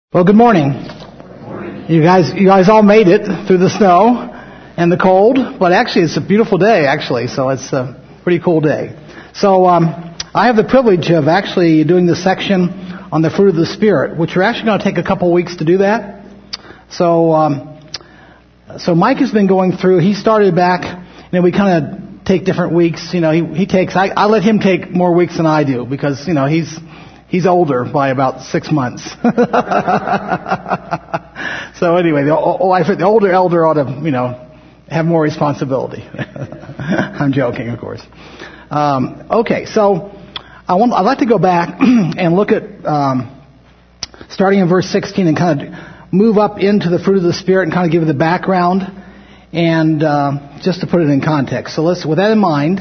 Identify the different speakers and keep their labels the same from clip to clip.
Speaker 1: Well, good morning. You guys all made it through the snow and the cold, but actually it's a beautiful day, so it's a pretty cool day. So I have the privilege of actually doing this section on the fruit of the Spirit, which we're actually going to take a couple weeks to do that. So Mike has been going through. He started back, we kind of take different weeks. He takes. I let him take more weeks than I do because he's older by about 6 months. So anyway, the older elder ought to, have more responsibility. I'm joking, of course. Okay, so I'd like to go back and look at, starting in verse 16 and kind of move up into the fruit of the Spirit and kind of give it the background and just to put it in context. So with that in mind,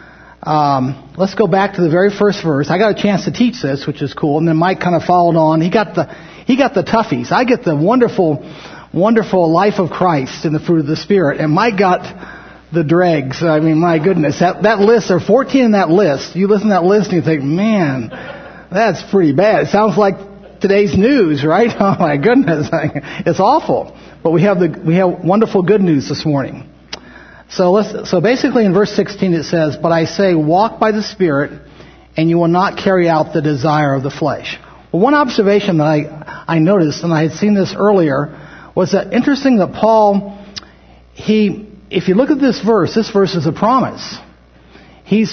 Speaker 1: let's go back to the very first verse. I got a chance to teach this, which is cool, and then Mike kind of followed on. He got the toughies. I get the wonderful life of Christ in the fruit of the Spirit, and Mike got the dregs. I mean, my goodness, that list, there are 14 in that list. You listen to that list and you think, man, that's pretty bad. It sounds like today's news, right? Oh my goodness, it's awful. But we have wonderful good news this morning. So basically in verse 16 it says, "But I say, walk by the Spirit, and you will not carry out the desire of the flesh." Well, one observation that I noticed, and I had seen this earlier, was that interesting that Paul, if you look at this verse is a promise. He's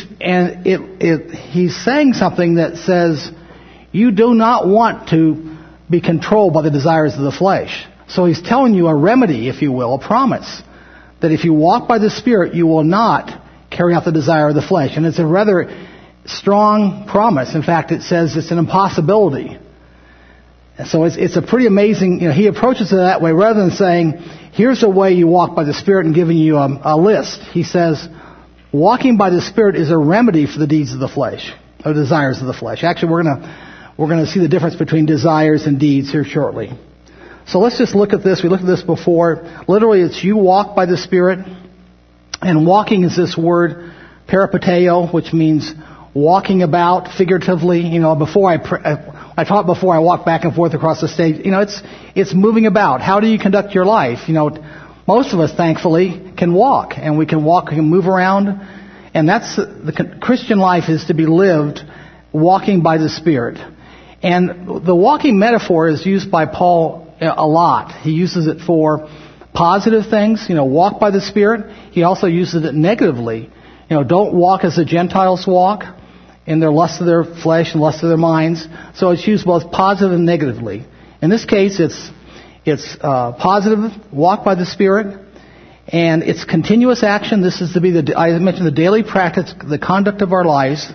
Speaker 1: saying something that says, you do not want to be controlled by the desires of the flesh. So he's telling you a remedy, if you will, a promise, that if you walk by the Spirit, you will not carry out the desire of the flesh. And it's a rather strong promise. In fact, it says it's an impossibility. And so it's a pretty amazing, he approaches it that way rather than saying, here's a way you walk by the Spirit and giving you a list. He says, walking by the Spirit is a remedy for the deeds of the flesh, or desires of the flesh. Actually, we're going to see the difference between desires and deeds here shortly. So let's just look at this. We looked at this before. Literally, it's you walk by the Spirit. And walking is this word, peripateo, which means walking about figuratively. Before I taught before I walked back and forth across the stage. It's moving about. How do you conduct your life? Most of us, thankfully, can walk. And we can walk, we can move around. And that's the Christian life is to be lived walking by the Spirit. And the walking metaphor is used by Paul a lot. He uses it for positive things, walk by the Spirit. He also uses it negatively. Don't walk as the Gentiles walk in their lust of their flesh and lust of their minds. So it's used both positive and negatively. In this case, it's positive, walk by the Spirit, and it's continuous action. This is to be I mentioned the daily practice, the conduct of our lives,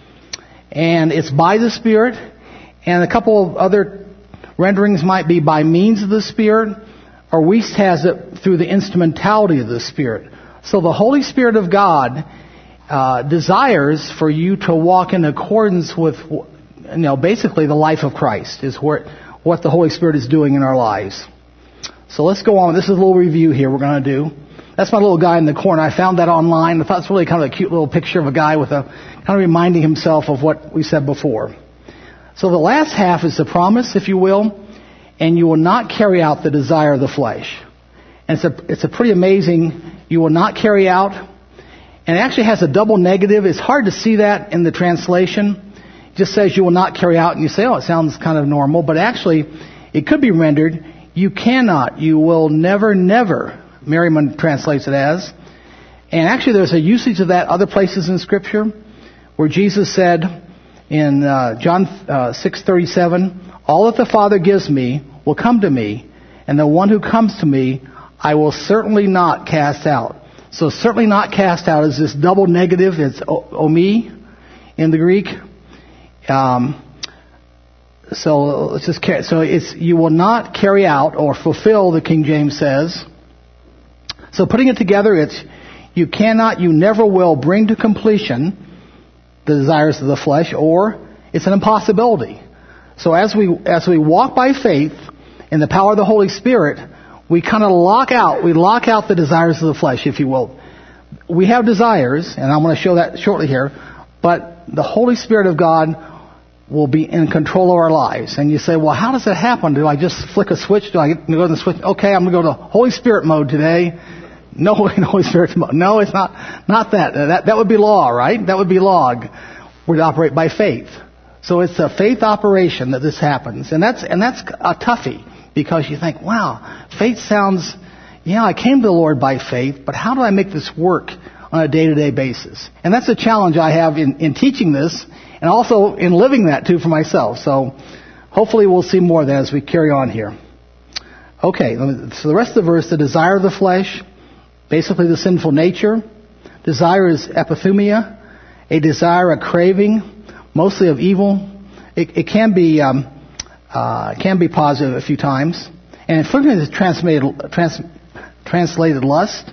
Speaker 1: and it's by the Spirit, and a couple of other renderings might be by means of the Spirit, or Wuest has it through the instrumentality of the Spirit. So the Holy Spirit of God desires for you to walk in accordance with, basically the life of Christ is what the Holy Spirit is doing in our lives. So let's go on. This is a little review here we're going to do. That's my little guy in the corner. I found that online. I thought it's really kind of a cute little picture of a guy with kind of reminding himself of what we said before. So the last half is the promise, if you will, and you will not carry out the desire of the flesh. And it's a pretty amazing, you will not carry out, and it actually has a double negative. It's hard to see that in the translation. It just says you will not carry out, and you say, oh, it sounds kind of normal, but actually it could be rendered, you cannot, you will never, Merriman translates it as. And actually there's a usage of that other places in Scripture where Jesus said, in John 6:37, all that the Father gives me will come to me, and the one who comes to me I will certainly not cast out. So certainly not cast out is this double negative. It's omi in the Greek. So it's you will not carry out or fulfill, the King James says. So putting it together, it's you cannot, you never will bring to completion the desires of the flesh, or it's an impossibility. So as we walk by faith in the power of the Holy Spirit, we kind of lock out the desires of the flesh, if you will. We have desires, and I'm going to show that shortly here, but the Holy Spirit of God will be in control of our lives. And you say, well, how does that happen? Do I just flick a switch? Do I go to the switch? Okay, I'm going to go to Holy Spirit mode today. No, Holy Spirit mode. No, it's not that. That would be law, right? That would be law. We're to operate by faith. So it's a faith operation that this happens. And that's a toughie, because you think, wow, faith sounds, I came to the Lord by faith, but how do I make this work on a day-to-day basis? And that's a challenge I have in teaching this, and also in living that too for myself. So hopefully we'll see more of that as we carry on here. Okay, so the rest of the verse, the desire of the flesh, basically the sinful nature. Desire is epithumia, a desire, a craving, mostly of evil. It can be positive a few times. And frequently it's translated lust.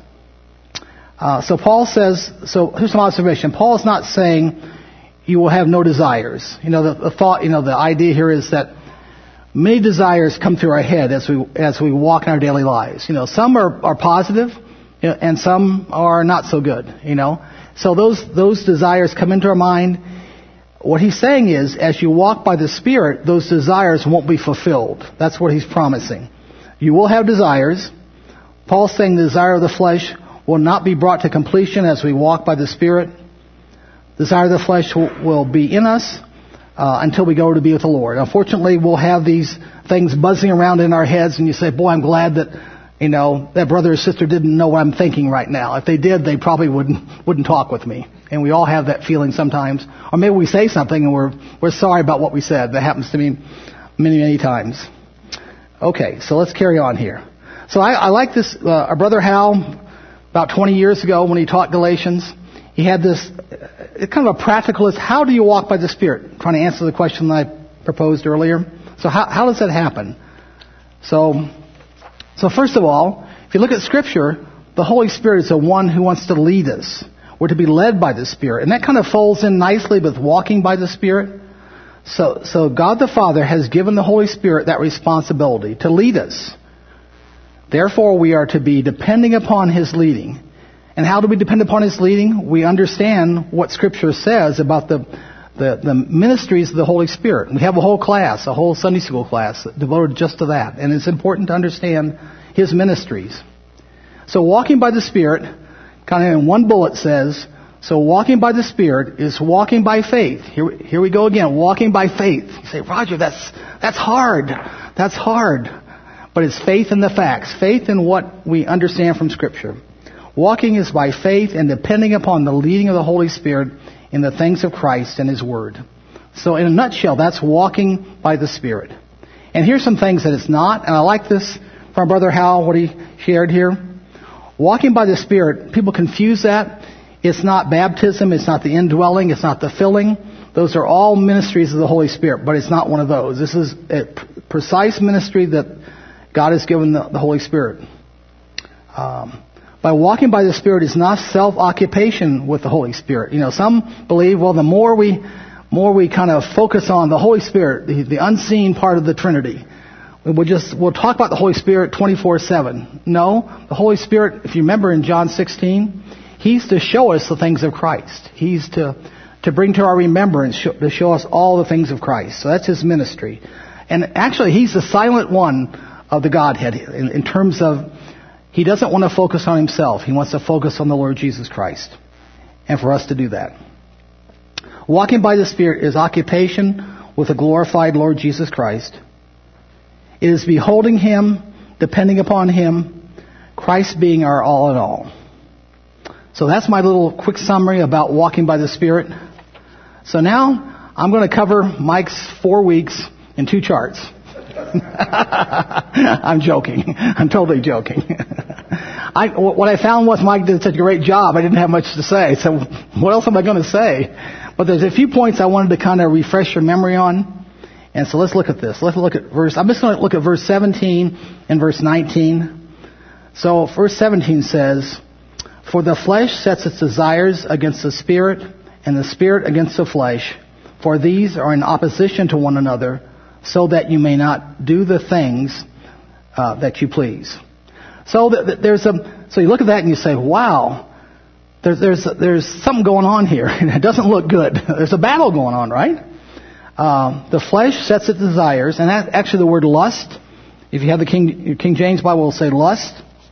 Speaker 1: So Paul says, so here's some observation. Paul is not saying you will have no desires. The thought, the idea here is that many desires come through our head as we walk in our daily lives. Some are positive, and some are not so good. So those desires come into our mind. What he's saying is, as you walk by the Spirit, those desires won't be fulfilled. That's what he's promising. You will have desires. Paul's saying the desire of the flesh will not be brought to completion as we walk by the Spirit. Desire of the flesh will be in us until we go to be with the Lord. Unfortunately, we'll have these things buzzing around in our heads, and you say, boy, I'm glad that that brother or sister didn't know what I'm thinking right now. If they did, they probably wouldn't talk with me. And we all have that feeling sometimes. Or maybe we say something and we're sorry about what we said. That happens to me many, many times. Okay, so let's carry on here. So I like this. Our brother Hal, about 20 years ago when he taught Galatians, he had this kind of a practicalist, how do you walk by the Spirit? Trying to answer the question that I proposed earlier. So how does that happen? So first of all, if you look at Scripture, the Holy Spirit is the one who wants to lead us. We're to be led by the Spirit. And that kind of folds in nicely with walking by the Spirit. So God the Father has given the Holy Spirit that responsibility to lead us. Therefore, we are to be depending upon His leading. And how do we depend upon His leading? We understand what Scripture says about the ministries of the Holy Spirit. We have a whole class, a whole Sunday school class devoted just to that. And it's important to understand His ministries. So walking by the Spirit, kind of in one bullet says, so walking by the Spirit is walking by faith. Here we go again, walking by faith. You say, Roger, that's hard. That's hard. But it's faith in the facts, faith in what we understand from Scripture. Walking is by faith and depending upon the leading of the Holy Spirit in the things of Christ and His Word. So in a nutshell, that's walking by the Spirit. And here's some things that it's not, and I like this from Brother Hal, what he shared here. Walking by the Spirit, people confuse that. It's not baptism, it's not the indwelling, it's not the filling. Those are all ministries of the Holy Spirit, but it's not one of those. This is a precise ministry that God has given the Holy Spirit. By walking by the Spirit is not self-occupation with the Holy Spirit. Some believe, well, the more we kind of focus on the Holy Spirit, the unseen part of the Trinity, we'll talk about the Holy Spirit 24/7. No, the Holy Spirit, if you remember in John 16, He's to show us the things of Christ. He's to bring to our remembrance, to show us all the things of Christ. So that's His ministry. And actually, He's the silent one of the Godhead in terms of He doesn't want to focus on Himself. He wants to focus on the Lord Jesus Christ. And for us to do that. Walking by the Spirit is occupation with the glorified Lord Jesus Christ. It is beholding Him, depending upon Him, Christ being our all in all. So that's my little quick summary about walking by the Spirit. So now I'm going to cover Mike's 4 weeks in 2 charts. I'm joking. I'm totally joking. What I found was Mike did such a great job, I didn't have much to say. So what else am I going to say? But there's a few points I wanted to kind of refresh your memory on. And so let's look at this. I'm just going to look at verse 17 and verse 19. So verse 17 says, for the flesh sets its desires against the Spirit, and the Spirit against the flesh. For these are in opposition to one another, so that you may not do the things that you please. So so you look at that and you say, wow, there's something going on here. It doesn't look good. There's a battle going on, right? The flesh sets its desires, and that, actually the word lust, if you have the King James Bible, will say lust.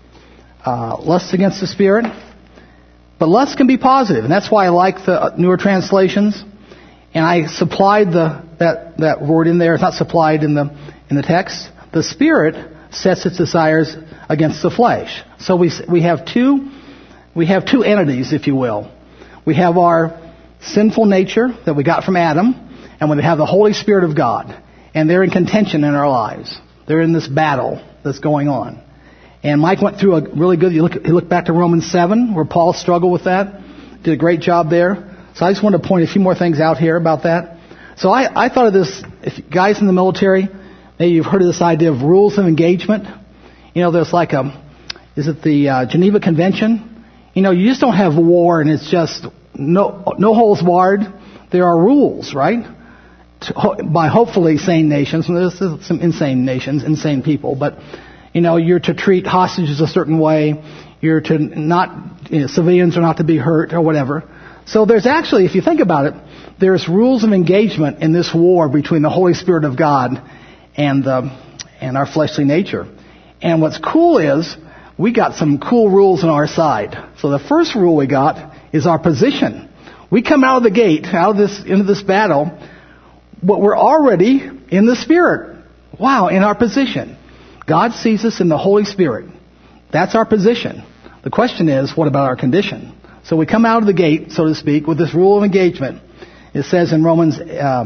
Speaker 1: Lust against the Spirit. But lust can be positive, and that's why I like the newer translations. And I supplied that word in there. It's not supplied in the text. The Spirit sets its desires against the flesh. So we have two entities, if you will. We have our sinful nature that we got from Adam, and we have the Holy Spirit of God. And they're in contention in our lives. They're in this battle that's going on. And Mike went through a really good, he looked back to Romans 7, where Paul struggled with that. Did a great job there. So I just wanted to point a few more things out here about that. So I thought of this, if you guys in the military, maybe you've heard of this idea of rules of engagement. You know, there's like is it the Geneva Convention? You know, you just don't have war and it's just no holes barred. There are rules, right? By hopefully sane nations. And there's some insane nations, insane people, but you know, you're to treat hostages a certain way. You're to not, civilians are not to be hurt or whatever. So there's actually, if you think about it, there's rules of engagement in this war between the Holy Spirit of God and our fleshly nature. And what's cool is we got some cool rules on our side. So the first rule we got is our position. We come out of the gate, into this battle, but we're already in the Spirit. Wow, in our position. God sees us in the Holy Spirit. That's our position. The question is, what about our condition? So we come out of the gate, so to speak, with this rule of engagement. It says in Romans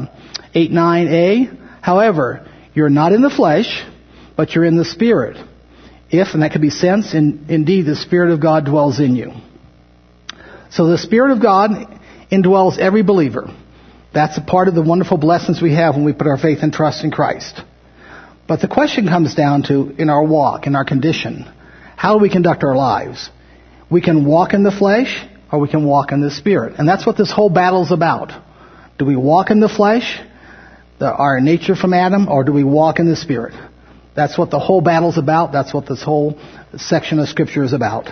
Speaker 1: 8:9a, however, you're not in the flesh, but you're in the Spirit. If, and that could be sense, indeed the Spirit of God dwells in you. So the Spirit of God indwells every believer. That's a part of the wonderful blessings we have when we put our faith and trust in Christ. But the question comes down to, in our walk, in our condition, how do we conduct our lives? We can walk in the flesh, or we can walk in the Spirit. And that's what this whole battle is about. Do we walk in the flesh, our nature from Adam, or do we walk in the Spirit? That's what the whole battle's about. That's what this whole section of Scripture is about.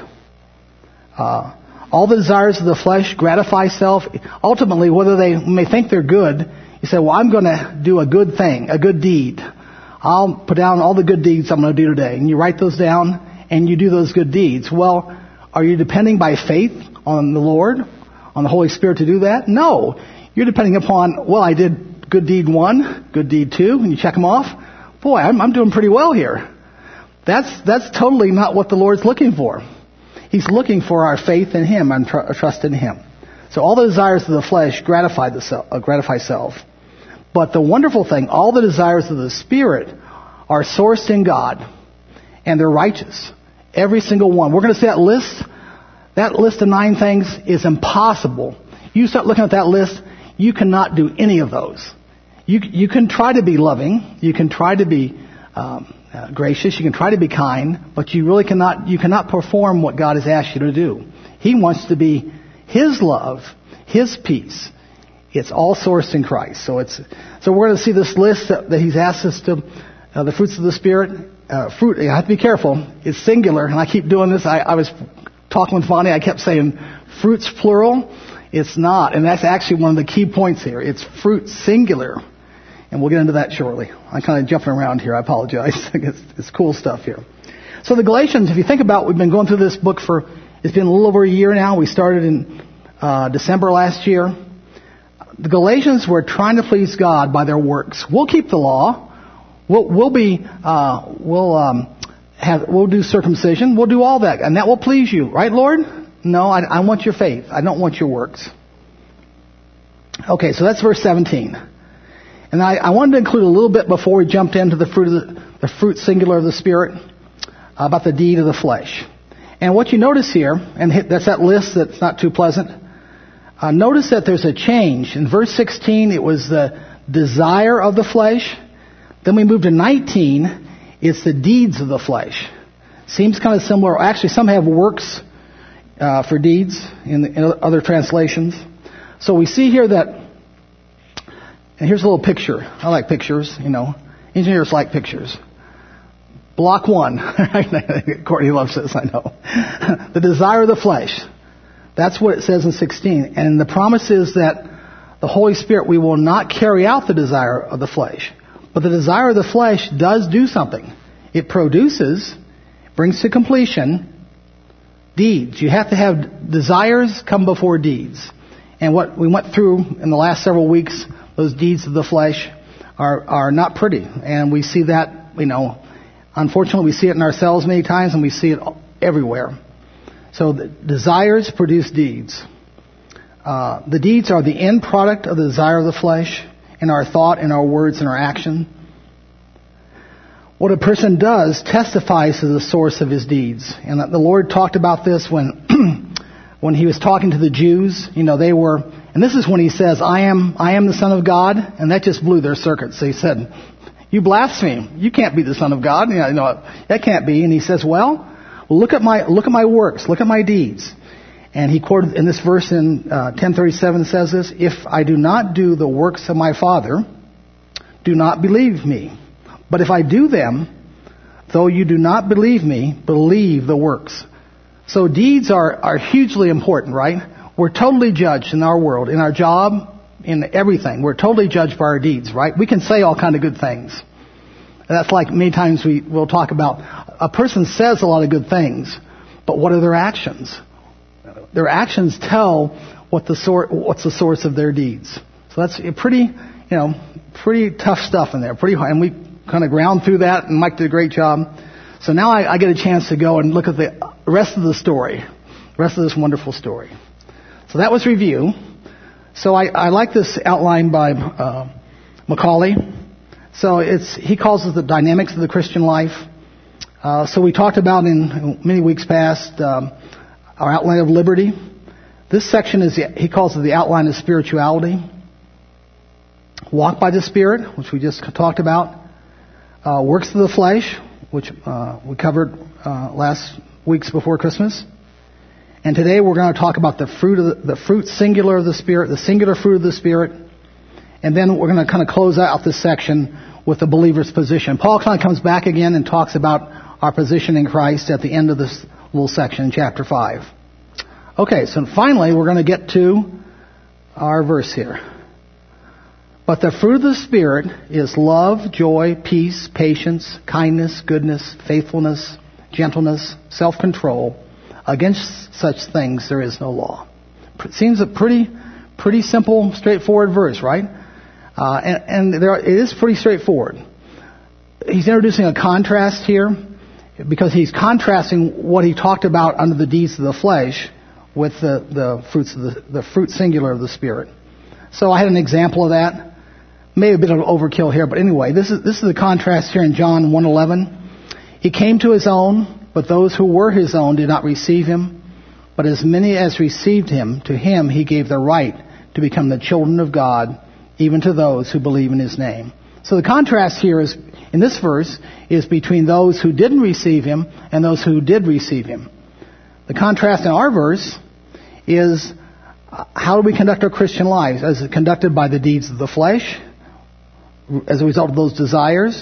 Speaker 1: All the desires of the flesh gratify self. Ultimately, whether they may think they're good, you say, well, I'm going to do a good thing, a good deed. I'll put down all the good deeds I'm going to do today. And you write those down, and you do those good deeds. Well, are you depending by faith on the Lord, on the Holy Spirit to do that? No. You're depending upon, well, I did good deed 1, good deed 2, and you check them off. Boy, I'm doing pretty well here. That's totally not what the Lord's looking for. He's looking for our faith in Him and trust in Him. So all the desires of the flesh gratify self. But the wonderful thing, all the desires of the Spirit are sourced in God, and they're righteous. Every single one. We're going to see that list. That list of 9 things is impossible. You start looking at that list, you cannot do any of those. You can try to be loving, you can try to be gracious, you can try to be kind, but you really cannot perform what God has asked you to do. He wants to be His love, His peace. It's all sourced in Christ. So we're going to see this list that He's asked us to, the fruits of the Spirit. Fruit, you have to be careful. It's singular, and I keep doing this. I was talking with Vonnie, I kept saying fruits plural. It's not, and that's actually one of the key points here. It's fruit singular. And we'll get into that shortly. I'm kind of jumping around here. I apologize. It's cool stuff here. So the Galatians, if you think about, we've been going through this book it's been a little over a year now. We started in December last year. The Galatians were trying to please God by their works. We'll keep the law. We'll do circumcision. We'll do all that, and that will please you, right, Lord? No, I want your faith. I don't want your works. Okay, so that's verse 17. And I wanted to include a little bit before we jumped into the fruit singular of the Spirit, about the deed of the flesh. And what you notice here, and that's that list that's not too pleasant. Notice that there's a change. In verse 16, it was the desire of the flesh. Then we move to 19, it's the deeds of the flesh. Seems kind of similar. Actually, some have works for deeds in other translations. So we see here that, and here's a little picture. I like pictures, Engineers like pictures. Block 1. Courtney loves this, I know. The desire of the flesh. That's what it says in 16. And the promise is that the Holy Spirit, we will not carry out the desire of the flesh. But the desire of the flesh does do something. It produces, brings to completion, deeds. You have to have desires come before deeds. And what we went through in the last several weeks, those deeds of the flesh are not pretty. And we see that, unfortunately we see it in ourselves many times, and we see it everywhere. So the desires produce deeds. The deeds are the end product of the desire of the flesh in our thought, in our words, in our action. What a person does testifies to the source of his deeds. And the Lord talked about this when when he was talking to the Jews. They were, and this is when he says, I am the Son of God, and that just blew their circuits. They said, you blaspheme. You can't be the Son of God. That can't be. And he says, well, look at my works, look at my deeds. And he quoted in this verse in 10:37 says this, if I do not do the works of my Father, do not believe me. But if I do them, though you do not believe me, believe the works. So deeds are hugely important, right? We're totally judged in our world, in our job, in everything. We're totally judged by our deeds, right? We can say all kind of good things. And that's like many times we'll talk about a person says a lot of good things, but what are their actions? Their actions tell what's the source of their deeds. So that's pretty tough stuff in there. Pretty hard. And we kind of ground through that, and Mike did a great job. So now I get a chance to go and look at the rest of the story, the rest of this wonderful story. So that was review. So I like this outline by Macaulay. So he calls it the dynamics of the Christian life. So we talked about in many weeks past our outline of liberty. This section he calls it the outline of spirituality. Walk by the Spirit, which we just talked about. Works of the flesh, which we covered last weeks before Christmas. And today we're going to talk about the fruit singular of the Spirit, the singular fruit of the Spirit. And then we're going to kind of close out this section with the believer's position. Paul kind of comes back again and talks about our position in Christ at the end of this little section in chapter 5. Okay, so finally we're going to get to our verse here. But the fruit of the Spirit is love, joy, peace, patience, kindness, goodness, faithfulness, gentleness, self-control. Against such things there is no law. It seems a pretty simple, straightforward verse, right? It is pretty straightforward. He's introducing a contrast here because he's contrasting what he talked about under the deeds of the flesh with the fruits of the fruit singular of the Spirit. So I had an example of that. Maybe a bit of overkill here, but anyway, this is the contrast here in John 1:11. He came to his own, but those who were his own did not receive him. But as many as received him, to him he gave the right to become the children of God, even to those who believe in his name. So the contrast here is, in this verse, is between those who didn't receive him and those who did receive him. The contrast in our verse is how do we conduct our Christian lives? Is it conducted by the deeds of the flesh as a result of those desires?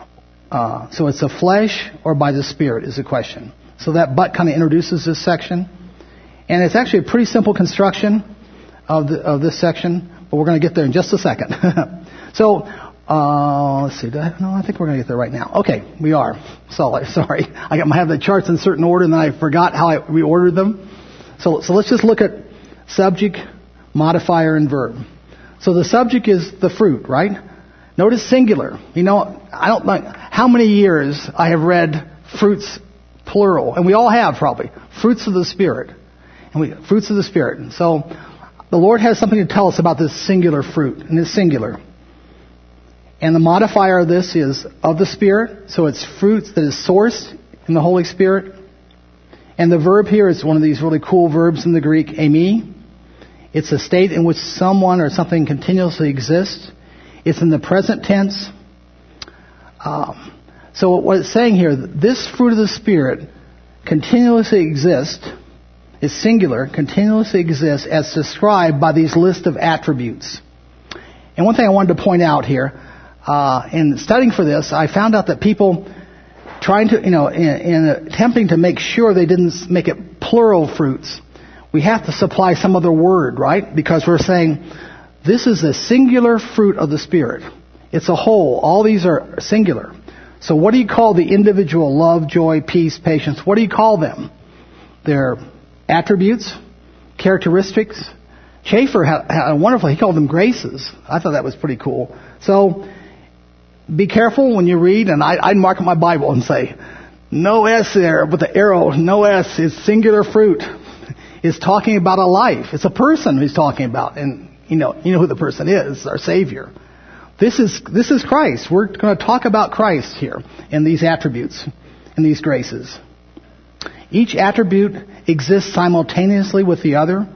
Speaker 1: So it's the flesh or by the Spirit is the question. So that but kind of introduces this section. And it's actually a pretty simple construction of this section, but we're going to get there in just a second. So, let's see. I think we're going to get there right now. Okay, we are. Sorry. I have the charts in a certain order, and then I forgot how I reordered them. So let's just look at subject, modifier, and verb. So the subject is the fruit, right? Notice singular. I don't know how many years I have read fruits plural, and we all have probably fruits of the Spirit, fruits of the Spirit. And so the Lord has something to tell us about this singular fruit, and it's singular. And the modifier of this is of the Spirit, so it's fruits that is sourced in the Holy Spirit. And the verb here is one of these really cool verbs in the Greek, eimi. It's a state in which someone or something continuously exists. It's in the present tense. So what it's saying here, this fruit of the Spirit continuously exists, is singular, continuously exists as described by these list of attributes. And one thing I wanted to point out here, in studying for this, I found out that people trying to, in attempting to make sure they didn't make it plural fruits, we have to supply some other word, right? Because we're saying This is a singular fruit of the Spirit. It's a whole. All these are singular. So what do you call the individual love, joy, peace, patience? What do you call them? They're attributes, characteristics. Schaeffer had a wonderful, he called them graces. I thought that was pretty cool. So be careful when you read, and I'd mark my Bible and say, no S there with the arrow, no S. It's singular fruit. It's talking about a life. It's a person he's talking about. And you know who the person is, our Savior. This is Christ. We're going to talk about Christ here in these attributes, in these graces. Each attribute exists simultaneously with the other.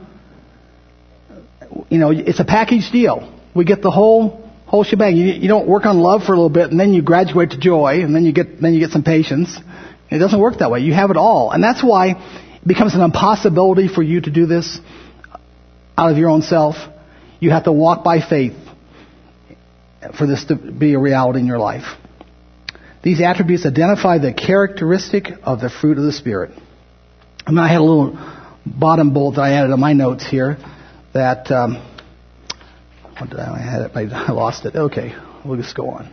Speaker 1: It's a package deal. We get the whole shebang. You don't work on love for a little bit and then you graduate to joy and then you get some patience. It doesn't work that way. You have it all. And that's why it becomes an impossibility for you to do this out of your own self. You have to walk by faith for this to be a reality in your life. These attributes identify the characteristic of the fruit of the Spirit. And I had a little bottom bullet that I added on my notes here that, I had it, but I lost it. Okay, we'll just go on.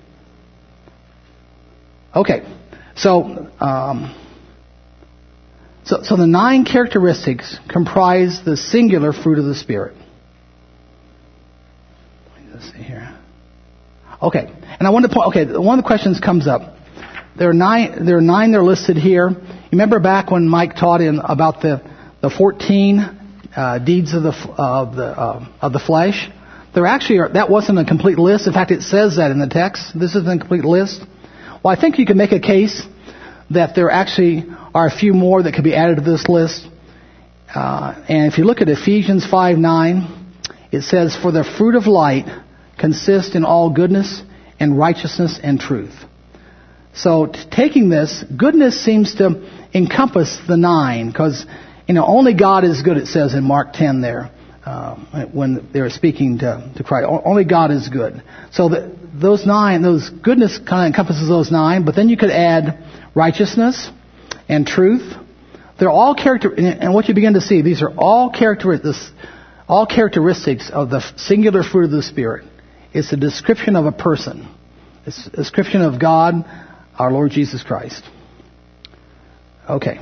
Speaker 1: Okay, so the 9 characteristics comprise the singular fruit of the Spirit. Let's see here. Okay, and I want to point. Okay, one of the questions comes up. There are 9. They're listed here. You remember back when Mike taught about the 14 deeds of the flesh. There actually that wasn't a complete list. In fact, it says that in the text. This isn't a complete list. Well, I think you can make a case that there actually are a few more that could be added to this list. And if you look at Ephesians 5:9, it says, "For the fruit of light consists in all goodness and righteousness and truth." So taking this, goodness seems to encompass the 9, because only God is good. It says in Mark 10 there when they were speaking to Christ. Only God is good. So those 9, those goodness kind of encompasses those 9. But then you could add righteousness and truth. They're all and what you begin to see, these are all characteristics of the singular fruit of the Spirit. It's a description of a person. It's a description of God, our Lord Jesus Christ. Okay.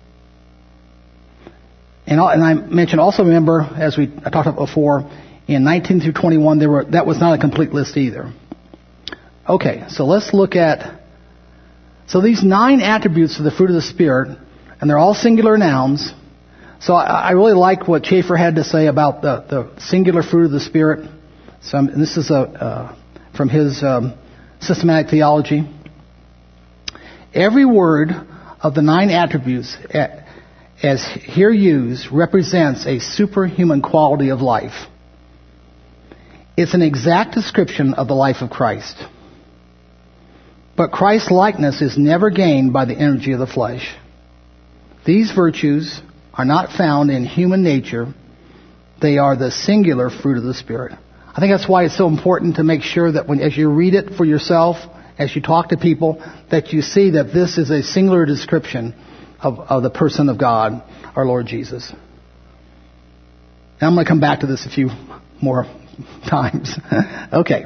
Speaker 1: And I mentioned also, remember, as I talked about before, in 19 through 21, that was not a complete list either. Okay, so let's look at... So these 9 attributes of the fruit of the Spirit, and they're all singular nouns. So I really like what Schaeffer had to say about the singular fruit of the Spirit. So this is from his systematic theology. Every word of the 9 attributes, as here used, represents a superhuman quality of life. It's an exact description of the life of Christ. But Christ's likeness is never gained by the energy of the flesh. These virtues are not found in human nature. They are the singular fruit of the Spirit. I think that's why it's so important to make sure that as you read it for yourself, as you talk to people, that you see that this is a singular description of the person of God, our Lord Jesus. And I'm going to come back to this a few more times. Okay.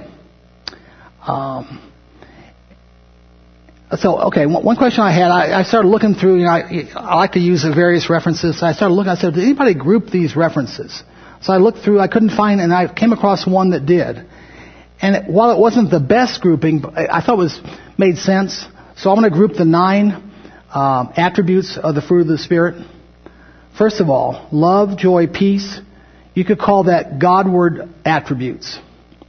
Speaker 1: One question I had, I started looking through, I like to use the various references. So I started looking, I said, did anybody group these references? So I looked through, I couldn't find, and I came across one that did. And while it wasn't the best grouping, I thought it made sense. So I'm going to group the 9 attributes of the fruit of the Spirit. First of all, love, joy, peace. You could call that Godward attributes.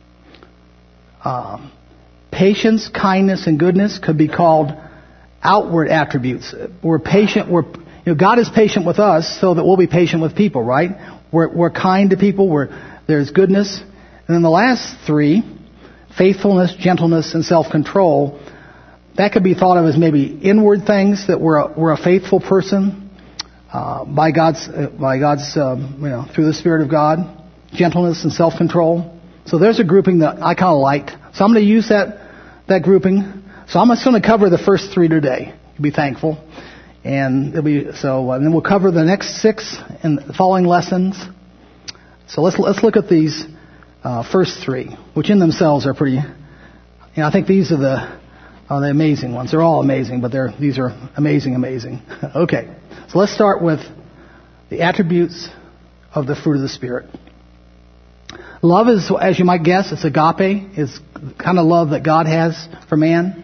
Speaker 1: Patience, kindness, and goodness could be called outward attributes. We're patient. God is patient with us, so that we'll be patient with people, right? We're kind to people. There's goodness, and then the last 3, faithfulness, gentleness, and self-control. That could be thought of as maybe inward things, that we're a faithful person by God's through the Spirit of God, gentleness and self-control. So there's a grouping that I kind of liked. So I'm going to use that grouping. So I'm just going to cover the first 3 today. Be thankful, and and then we'll cover the next 6 in the following lessons. So let's look at these first three, which in themselves are pretty, I think these are the amazing ones. They're all amazing, but these are amazing. Okay, so let's start with the attributes of the fruit of the Spirit. Love is, as you might guess, it's agape. It's the kind of love that God has for man.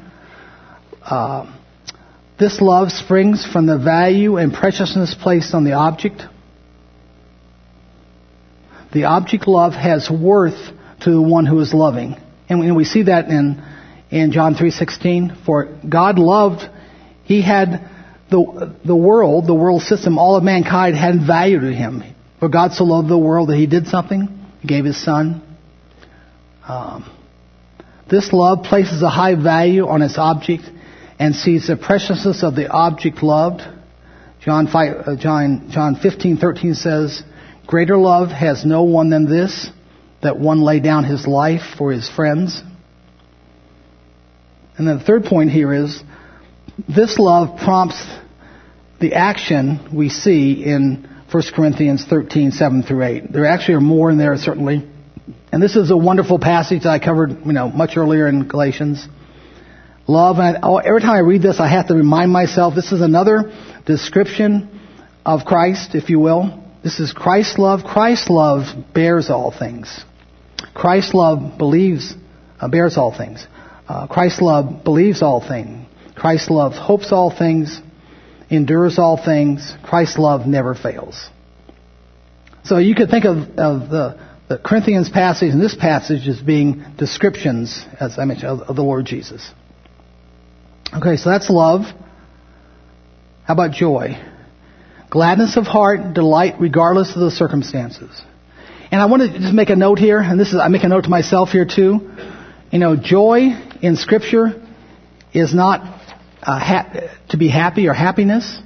Speaker 1: This love springs from the value and preciousness placed on the object. The object love has worth to the one who is loving. And we see that in John 3:16. For God loved, He had the world system, all of mankind had value to Him. For God so loved the world that He did something. He gave His Son. This love places a high value on its object and sees the preciousness of the object loved. John 15:13 says, "Greater love has no one than this, that one lay down his life for his friends." And then the third point here is, this love prompts the action we see in 1 Corinthians 13:7-8. There actually are more in there, certainly. And this is a wonderful passage that I covered, much earlier in Galatians. Love, and every time I read this, I have to remind myself, this is another description of Christ, if you will. This is Christ's love. Christ's love bears all things. Christ's love bears all things. Christ's love believes all things. Christ's love hopes all things, endures all things. Christ's love never fails. So you could think of the Corinthians passage and this passage as being descriptions, as I mentioned, of the Lord Jesus. Okay, so that's love. How about joy? Gladness of heart, delight regardless of the circumstances. And I want to just make a note here, and I make a note to myself here too. Joy in Scripture is not to be happy or happiness.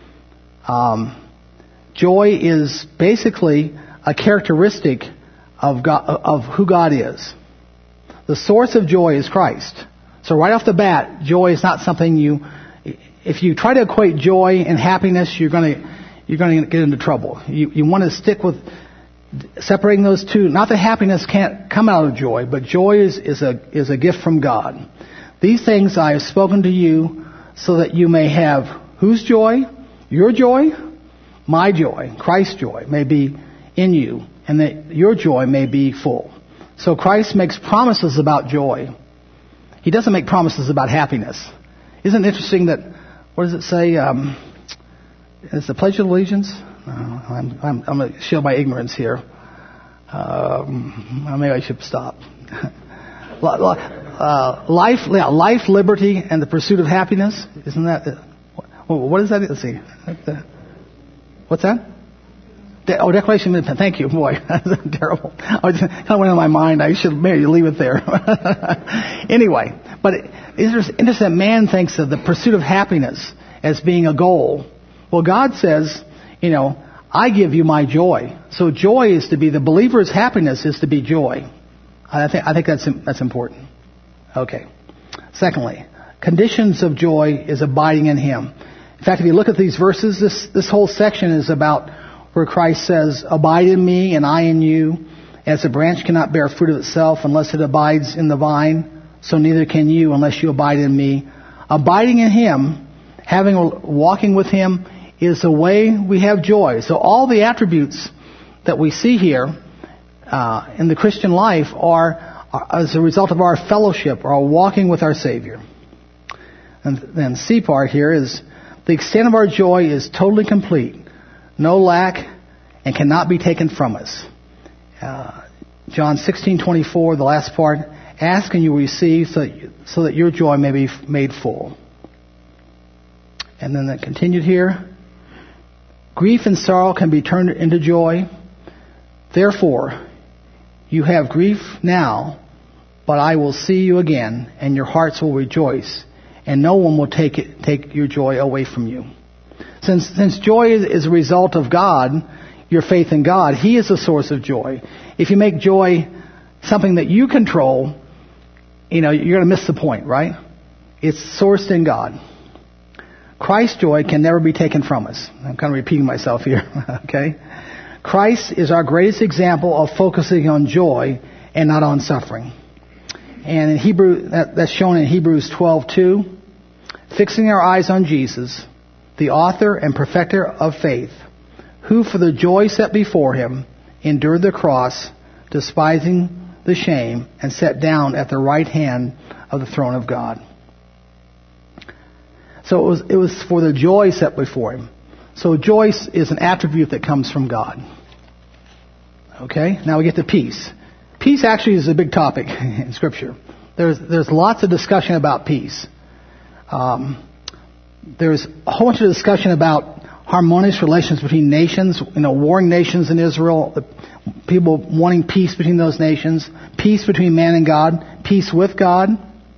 Speaker 1: Joy is basically a characteristic of God, of who God is. The source of joy is Christ. So right off the bat, joy is not something if you try to equate joy and happiness, you're going to get into trouble. You want to stick with separating those two. Not that happiness can't come out of joy, but joy is a gift from God. These things I have spoken to you so that you may have whose joy? Your joy? My joy, Christ's joy, may be in you, and that your joy may be full. So Christ makes promises about joy. He doesn't make promises about happiness. Isn't it interesting that, what does it say? It's the Pledge of Allegiance? I'm going to show my ignorance here. Maybe I should stop. Life, liberty, and the pursuit of happiness. Isn't that? What is that? Let's see. What's that? Declaration of Independence. Thank you. Boy, that's terrible. I just kind of went in my mind. I should maybe leave it there. Anyway, but it's interesting that man thinks of the pursuit of happiness as being a goal. Well, God says, I give you my joy. So joy is to be, the believer's happiness is to be joy. I think that's important. Okay. Secondly, conditions of joy is abiding in Him. In fact, if you look at these verses, this whole section is about where Christ says, "Abide in me and I in you. As a branch cannot bear fruit of itself unless it abides in the vine, so neither can you unless you abide in me." Abiding in Him, walking with Him, is the way we have joy. So all the attributes that we see here in the Christian life are as a result of our fellowship, our walking with our Savior. And then C part here is, the extent of our joy is totally complete, no lack, and cannot be taken from us. John 16:24, the last part, ask and you will receive so that your joy may be made full. And then that continued here. Grief and sorrow can be turned into joy. Therefore, you have grief now, but I will see you again, and your hearts will rejoice, and no one will take your joy away from you. Since joy is a result of God, your faith in God, He is the source of joy. If you make joy something that you control, you're going to miss the point, right? It's sourced in God. Christ's joy can never be taken from us. I'm kind of repeating myself here, okay? Christ is our greatest example of focusing on joy and not on suffering. And in Hebrew, that's shown in Hebrews 12:2, fixing our eyes on Jesus, the author and perfecter of faith, who for the joy set before him endured the cross, despising the shame, and sat down at the right hand of the throne of God. So it was for the joy set before him. So joy is an attribute that comes from God. Okay? Now we get to peace. Peace actually is a big topic in Scripture. There's lots of discussion about peace. There's a whole bunch of discussion about harmonious relations between nations, warring nations in Israel, people wanting peace between those nations, peace between man and God, peace with God,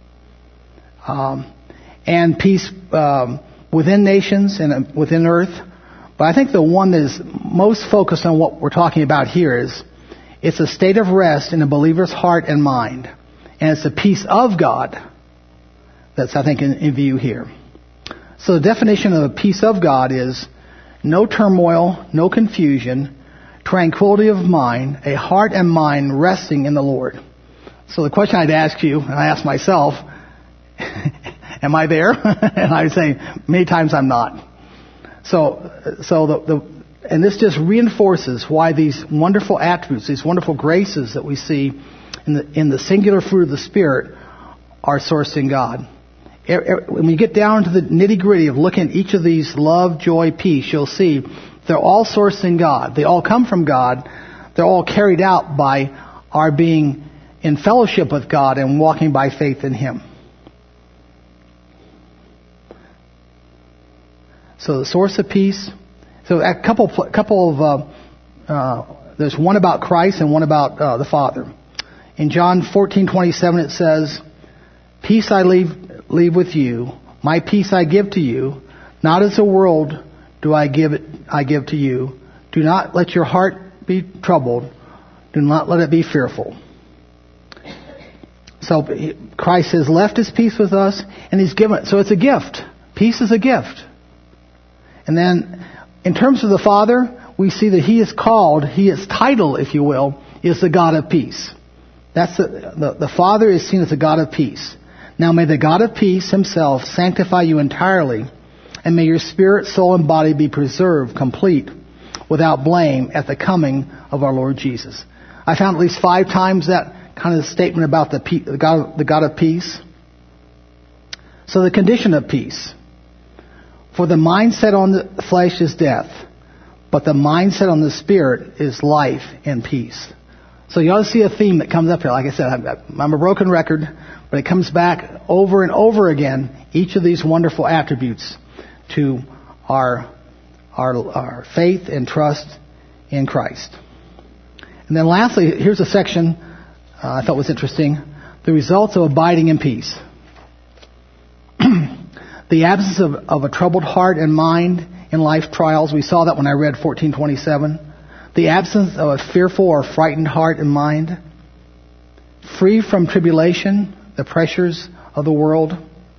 Speaker 1: and peace within nations and within earth. But I think the one that is most focused on what we're talking about here is it's a state of rest in a believer's heart and mind. And it's the peace of God that's, I think, in view here. So the definition of the peace of God is no turmoil, no confusion, tranquility of mind, a heart and mind resting in the Lord. So the question I'd ask you, and I ask myself, am I there? And I would say, many times I'm not. And this just reinforces why these wonderful attributes, these wonderful graces that we see in the singular fruit of the Spirit are sourced in God. When we get down to the nitty-gritty of looking at each of these love, joy, peace, you'll see they're all sourced in God. They all come from God. They're all carried out by our being in fellowship with God and walking by faith in Him. So the source of peace. So a couple of there's one about Christ and one about the Father. In John 14:27 it says, "Peace I leave with you, my peace I give to you, not as the world do I give to you. Do not let your heart be troubled, do not let it be fearful." So Christ has left His peace with us, and He's given it. So it's a gift. Peace is a gift. And then, in terms of the Father, we see that He is called, His title, if you will, is the God of peace. That's the Father is seen as the God of peace. Now may the God of peace Himself sanctify you entirely, and may your spirit, soul, and body be preserved complete, without blame, at the coming of our Lord Jesus. I found at least 5 times that kind of statement about the God of peace. So the condition of peace. For the mindset on the flesh is death, but the mindset on the Spirit is life and peace. So you ought to see a theme that comes up here. Like I said, I'm a broken record, but it comes back over and over again, each of these wonderful attributes to our faith and trust in Christ. And then lastly, here's a section I thought was interesting. The results of abiding in peace. The absence of a troubled heart and mind in life trials. We saw that when I read 14:27. The absence of a fearful or frightened heart and mind. Free from tribulation, the pressures of the world.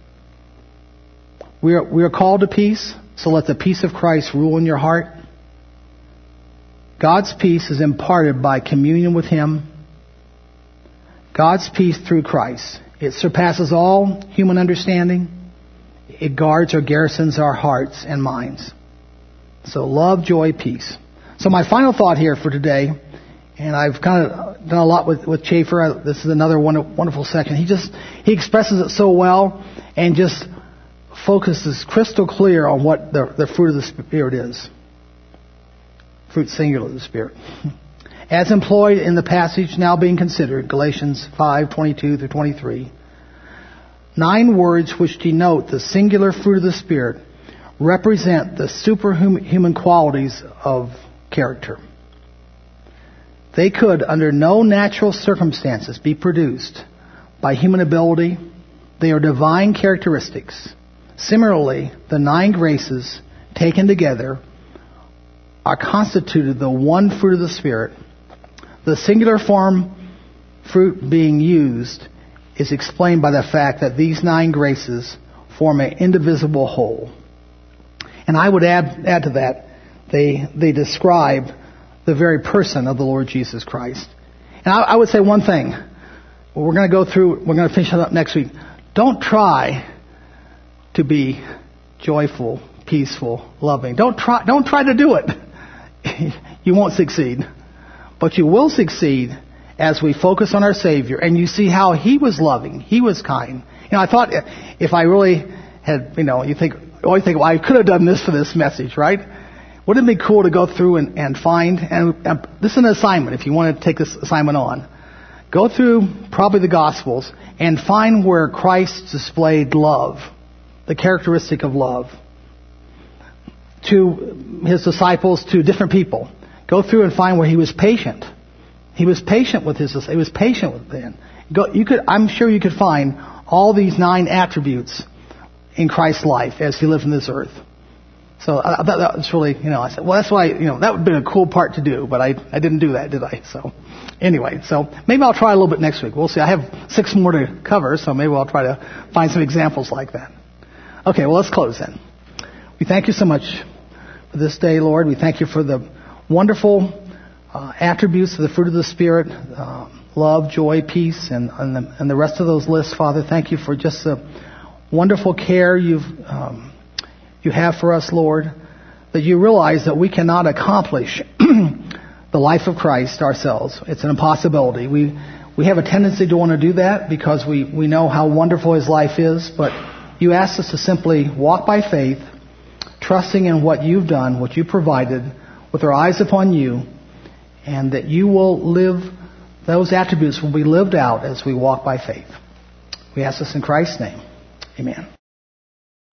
Speaker 1: We are called to peace, so let the peace of Christ rule in your heart. God's peace is imparted by communion with Him. God's peace through Christ. It surpasses all human understanding. It guards or garrisons our hearts and minds. So love, joy, peace. So my final thought here for today, and I've kind of done a lot with Chafer. This is another wonderful section. He expresses it so well and just focuses crystal clear on what the fruit of the Spirit is. Fruit singular of the Spirit. As employed in the passage now being considered, Galatians 5:22-23, 9 words which denote the singular fruit of the Spirit represent the superhuman qualities of character. They could, under no natural circumstances, be produced by human ability. They are divine characteristics. Similarly, the 9 graces taken together are constituted the one fruit of the Spirit. The singular form fruit being used is explained by the fact that these 9 graces form an indivisible whole. And I would add to that, they describe the very person of the Lord Jesus Christ. And I would say one thing. We're going to finish it up next week. Don't try to be joyful, peaceful, loving. Don't try to do it. You won't succeed. But you will succeed as we focus on our Savior and you see how He was loving, He was kind. I thought if I really had, you always think, well, I could have done this for this message, right? Wouldn't it be cool to go through and find, and this is an assignment if you want to take this assignment on. Go through probably the Gospels and find where Christ displayed love, the characteristic of love, to His disciples, to different people. Go through and find where He was patient. He was patient with His disciples. He was patient with them. I'm sure you could find all these 9 attributes in Christ's life as He lived on this earth. So I thought that was really, I said, well, that's why, that would have been a cool part to do, but I didn't do that, did I? So anyway, so maybe I'll try a little bit next week. We'll see. I have 6 more to cover, so maybe I'll try to find some examples like that. Okay, well, let's close then. We thank You so much for this day, Lord. We thank You for the wonderful attributes of the fruit of the Spirit, love, joy, peace, and the rest of those lists, Father. Thank You for just the wonderful care You have for us, Lord, that You realize that we cannot accomplish the life of Christ ourselves. It's an impossibility. We have a tendency to want to do that because we know how wonderful His life is, but You ask us to simply walk by faith, trusting in what You've done, what You provided, with our eyes upon You, and that You will live, those attributes will be lived out as we walk by faith. We ask this in Christ's name. Amen.